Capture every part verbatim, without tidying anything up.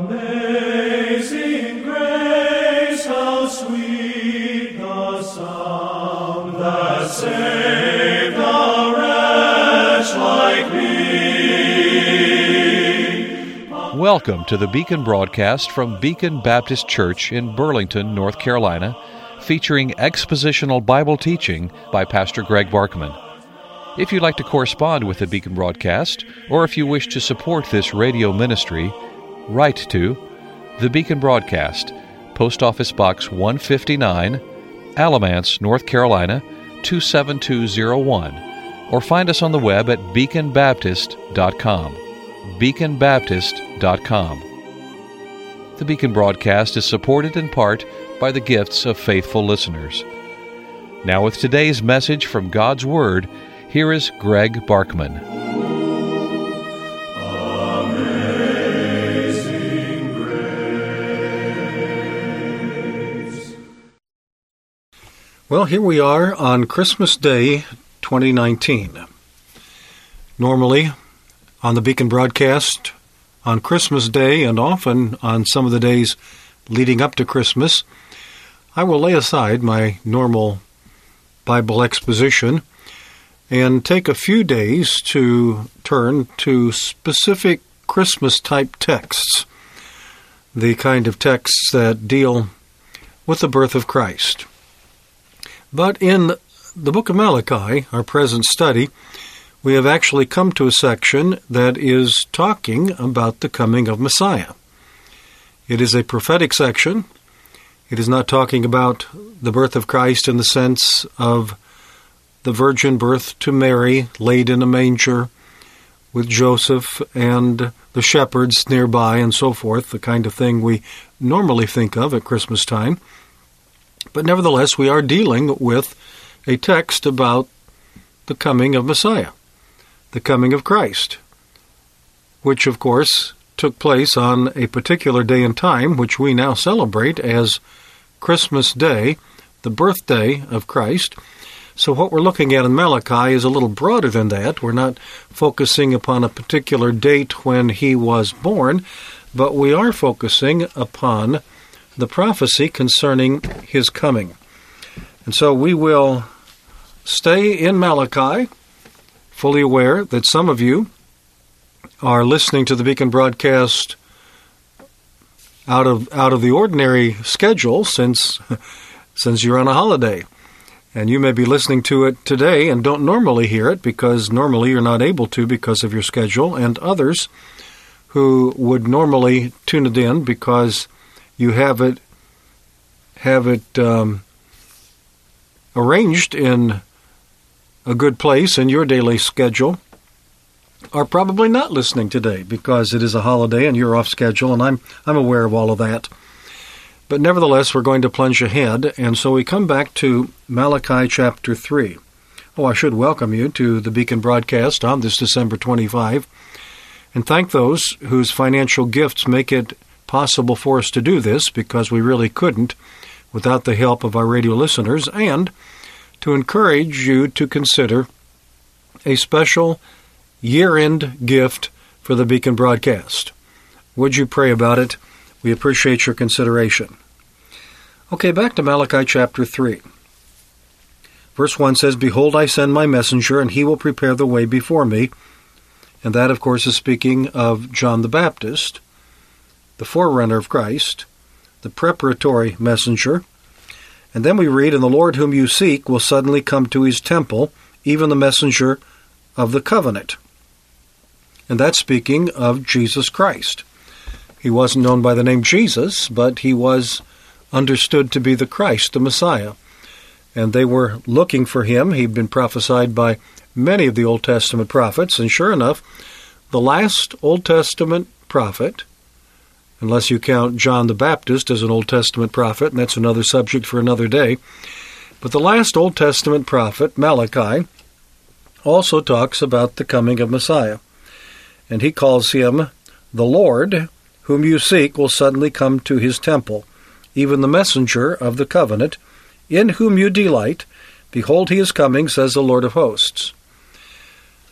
Amazing grace, how sweet the sound that saved a wretch like me. Welcome to the Beacon broadcast from Beacon Baptist Church in Burlington, North Carolina, featuring expositional Bible teaching by Pastor Greg Barkman. If you'd like to correspond with the Beacon broadcast, or if you wish to support this radio ministry, write to the Beacon Broadcast, Post Office Box one fifty-nine, Alamance, North Carolina, two seven two zero one, or find us on the web at beacon baptist dot com. beacon baptist dot com. The Beacon broadcast is supported in part by the gifts of faithful listeners. Now with today's message from God's Word, here is Greg Barkman. Amazing grace. Well, here we are on Christmas Day twenty nineteen. Normally, on the Beacon broadcast, on Christmas Day, and often on some of the days leading up to Christmas, I will lay aside my normal Bible exposition and take a few days to turn to specific Christmas-type texts, the kind of texts that deal with the birth of Christ. But in the book of Malachi, our present study, we have actually come to a section that is talking about the coming of Messiah. It is a prophetic section. It is not talking about the birth of Christ in the sense of the virgin birth to Mary, laid in a manger with Joseph and the shepherds nearby and so forth, the kind of thing we normally think of at Christmas time. But nevertheless, we are dealing with a text about the coming of Messiah, the coming of Christ, which, of course, took place on a particular day and time, which we now celebrate as Christmas Day, the birthday of Christ. So what we're looking at in Malachi is a little broader than that. We're not focusing upon a particular date when he was born, but we are focusing upon the prophecy concerning his coming. And so we will stay in Malachi, fully aware that some of you are listening to the Beacon broadcast out of out of the ordinary schedule since since you're on a holiday. And you may be listening to it today and don't normally hear it because normally you're not able to because of your schedule, and others who would normally tune it in because you have it have it um, arranged in a good place in your daily schedule, are probably not listening today because it is a holiday and you're off schedule, and I'm I'm aware of all of that. But nevertheless, we're going to plunge ahead, and so we come back to Malachi chapter three. Oh, I should welcome you to the Beacon broadcast on this December twenty-fifth, and thank those whose financial gifts make it possible for us to do this, because we really couldn't without the help of our radio listeners, and to encourage you to consider a special year-end gift for the Beacon broadcast. Would you pray about it? We appreciate your consideration. Okay, back to Malachi chapter three. Verse one says, "Behold, I send my messenger, and he will prepare the way before me." And that, of course, is speaking of John the Baptist, the forerunner of Christ, the preparatory messenger. And then we read, "And the Lord whom you seek will suddenly come to his temple, even the messenger of the covenant." And that's speaking of Jesus Christ. He wasn't known by the name Jesus, but he was understood to be the Christ, the Messiah. And they were looking for him. He'd been prophesied by many of the Old Testament prophets, and sure enough, the last Old Testament prophet, unless you count John the Baptist as an Old Testament prophet, and that's another subject for another day. But the last Old Testament prophet, Malachi, also talks about the coming of Messiah. And he calls him the Lord, whom you seek, will suddenly come to his temple, even the messenger of the covenant, in whom you delight. Behold, he is coming, says the Lord of hosts.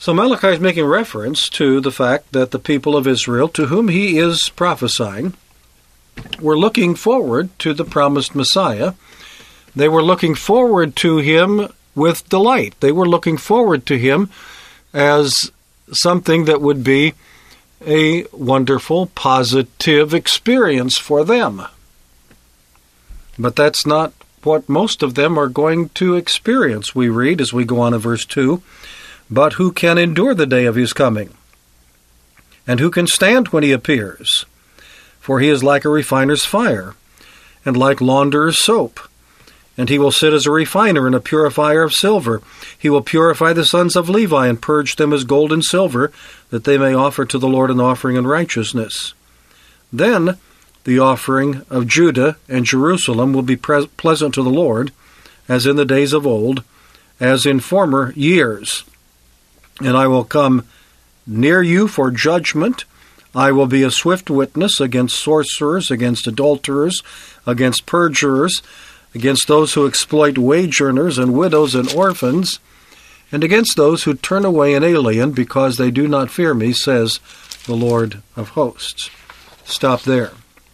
So Malachi is making reference to the fact that the people of Israel, to whom he is prophesying, were looking forward to the promised Messiah. They were looking forward to him with delight. They were looking forward to him as something that would be a wonderful, positive experience for them. But that's not what most of them are going to experience. We read as we go on to verse two, "But who can endure the day of his coming? And who can stand when he appears? For he is like a refiner's fire, and like launderer's soap. And he will sit as a refiner and a purifier of silver. He will purify the sons of Levi and purge them as gold and silver, that they may offer to the Lord an offering in righteousness. Then the offering of Judah and Jerusalem will be pre- pleasant to the Lord, as in the days of old, as in former years. And I will come near you for judgment. I will be a swift witness against sorcerers, against adulterers, against perjurers, against those who exploit wage earners and widows and orphans, and against those who turn away an alien because they do not fear me, says the Lord of hosts." Stop there.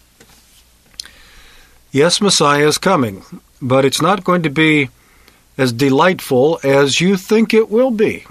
Yes, Messiah is coming, but it's not going to be as delightful as you think it will be.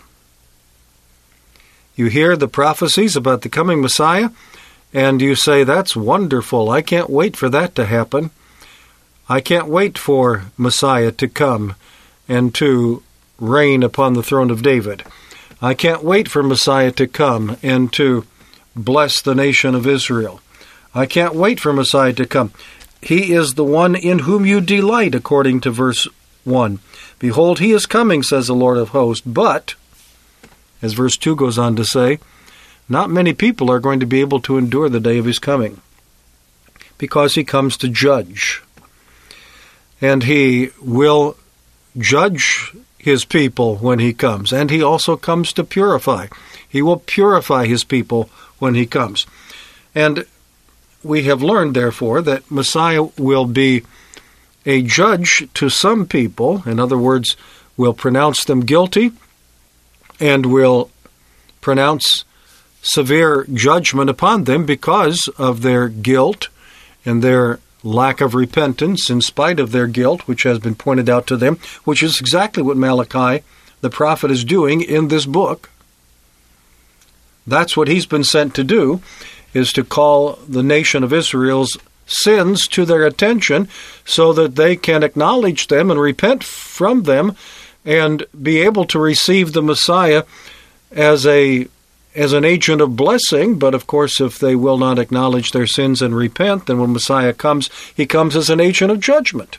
You hear the prophecies about the coming Messiah, and you say, "That's wonderful. I can't wait for that to happen. I can't wait for Messiah to come and to reign upon the throne of David. I can't wait for Messiah to come and to bless the nation of Israel. I can't wait for Messiah to come. He is the one in whom you delight," according to verse one. "Behold, he is coming, says the Lord of hosts. But," as verse two goes on to say, "not many people are going to be able to endure the day of his coming, because he comes to judge. And he will judge his people when he comes. And he also comes to purify. He will purify his people when he comes." And we have learned, therefore, that Messiah will be a judge to some people. In other words, will pronounce them guilty and will pronounce severe judgment upon them because of their guilt and their lack of repentance in spite of their guilt, which has been pointed out to them, which is exactly what Malachi, the prophet, is doing in this book. That's what he's been sent to do, is to call the nation of Israel's sins to their attention so that they can acknowledge them and repent from them and be able to receive the Messiah as a as an agent of blessing. But of course, if they will not acknowledge their sins and repent, then when Messiah comes, he comes as an agent of judgment.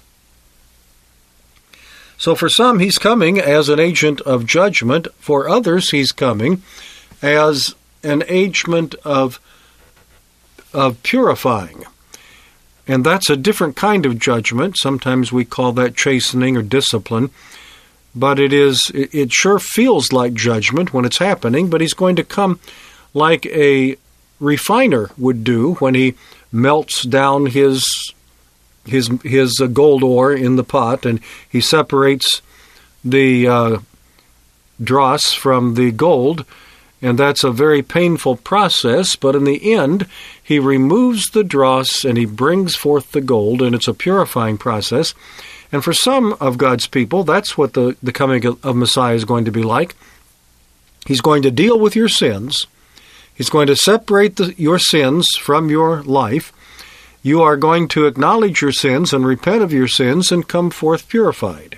So for some, he's coming as an agent of judgment. For others, he's coming as an agent of of purifying. And that's a different kind of judgment. Sometimes we call that chastening or discipline. But it is it sure feels like judgment when it's happening, but he's going to come like a refiner would do when he melts down his his his gold ore in the pot, and he separates the uh, dross from the gold. And that's a very painful process, but in the end, he removes the dross and he brings forth the gold, and it's a purifying process. And for some of God's people, that's what the, the coming of Messiah is going to be like. He's going to deal with your sins. He's going to separate the, your sins from your life. You are going to acknowledge your sins and repent of your sins and come forth purified.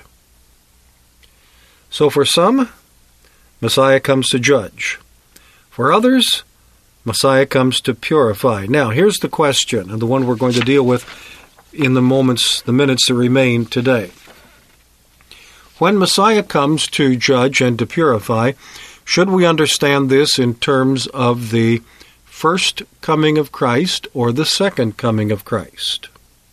So for some, Messiah comes to judge. For others, Messiah comes to purify. Now, here's the question, and the one we're going to deal with in the moments, the minutes that remain today. When Messiah comes to judge and to purify, should we understand this in terms of the first coming of Christ or the second coming of Christ?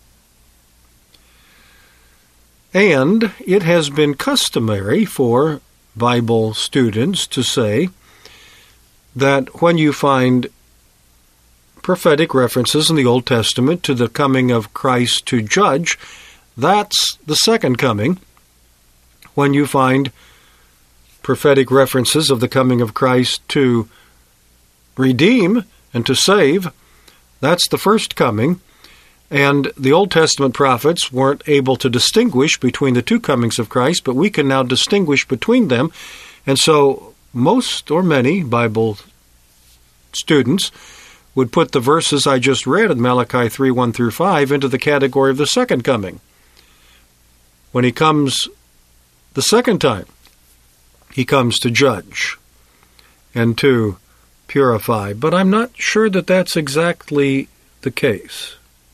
And it has been customary for Bible students to say that when you find prophetic references in the Old Testament to the coming of Christ to judge, that's the second coming. When you find prophetic references of the coming of Christ to redeem and to save. That's the first coming. And the Old Testament prophets weren't able to distinguish between the two comings of Christ, but we can now distinguish between them. And so most or many Bible students would put the verses I just read in Malachi three, one through five into the category of the second coming. When he comes the second time, he comes to judge and to purify. But I'm not sure that that's exactly the case.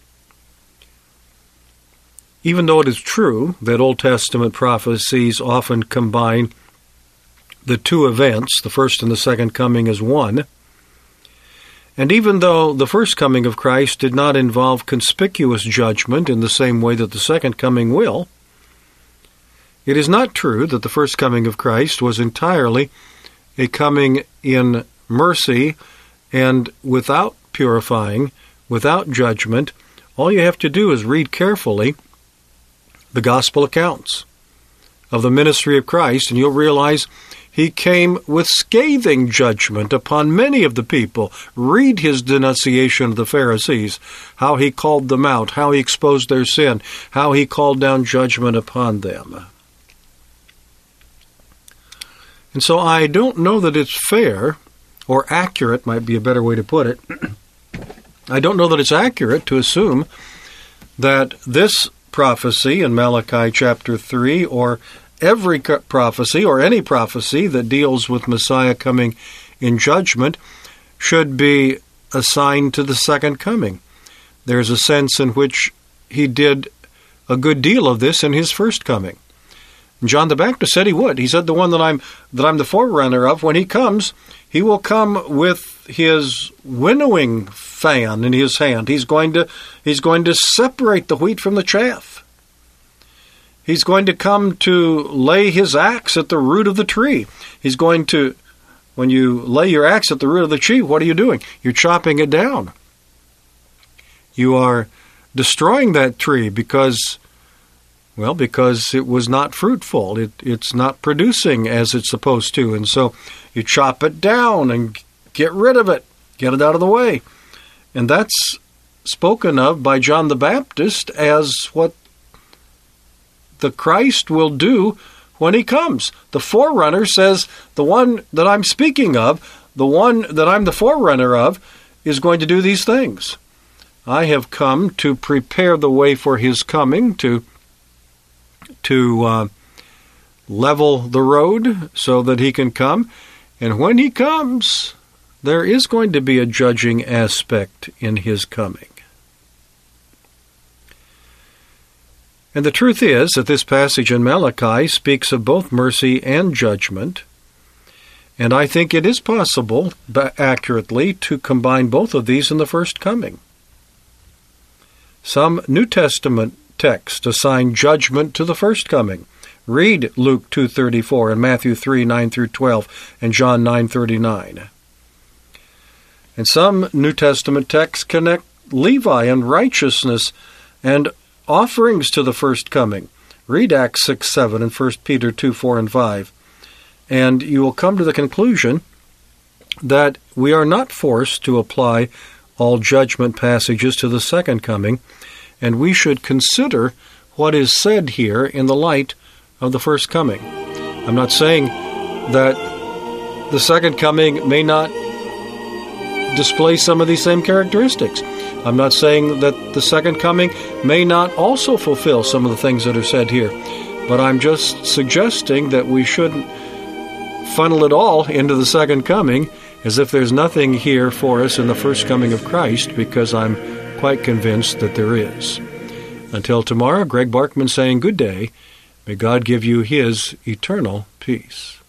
Even though it is true that Old Testament prophecies often combine the two events, the first and the second coming, as one, and even though the first coming of Christ did not involve conspicuous judgment in the same way that the second coming will, it is not true that the first coming of Christ was entirely a coming in mercy and without purifying, without judgment. All you have to do is read carefully the gospel accounts of the ministry of Christ, and you'll realize he came with scathing judgment upon many of the people. Read his denunciation of the Pharisees, how he called them out, how he exposed their sin, how he called down judgment upon them. And so I don't know that it's fair, or accurate might be a better way to put it. I don't know that it's accurate to assume that this prophecy in Malachi chapter three, or every prophecy, or any prophecy that deals with Messiah coming in judgment, should be assigned to the second coming. There's a sense in which he did a good deal of this in his first coming. John the Baptist said he would. He said, the one that I'm that I'm the forerunner of, when he comes, he will come with his winnowing fan in his hand. He's going to he's going to separate the wheat from the chaff. He's going to come to lay his axe at the root of the tree. He's going to, when you lay your axe at the root of the tree, what are you doing? You're chopping it down. You are destroying that tree because Well, because it was not fruitful. It, it's not producing as it's supposed to. And so you chop it down and get rid of it. Get it out of the way. And that's spoken of by John the Baptist as what the Christ will do when he comes. The forerunner says, the one that I'm speaking of, the one that I'm the forerunner of, is going to do these things. I have come to prepare the way for his coming, to to uh, level the road so that he can come. And when he comes, there is going to be a judging aspect in his coming. And the truth is that this passage in Malachi speaks of both mercy and judgment. And I think it is possible, accurately, to combine both of these in the first coming. Some New Testament text assign judgment to the first coming. Read Luke two thirty-four and Matthew three, nine through twelve and John nine thirty-nine. And some New Testament texts connect Levi and righteousness and offerings to the first coming. Read Acts six, seven and First Peter two, four and five. And you will come to the conclusion that we are not forced to apply all judgment passages to the second coming, and we should consider what is said here in the light of the first coming. I'm not saying that the second coming may not display some of these same characteristics. I'm not saying that the second coming may not also fulfill some of the things that are said here. But I'm just suggesting that we shouldn't funnel it all into the second coming as if there's nothing here for us in the first coming of Christ, because I'm quite convinced that there is. Until tomorrow, Greg Barkman saying good day. May God give you his eternal peace.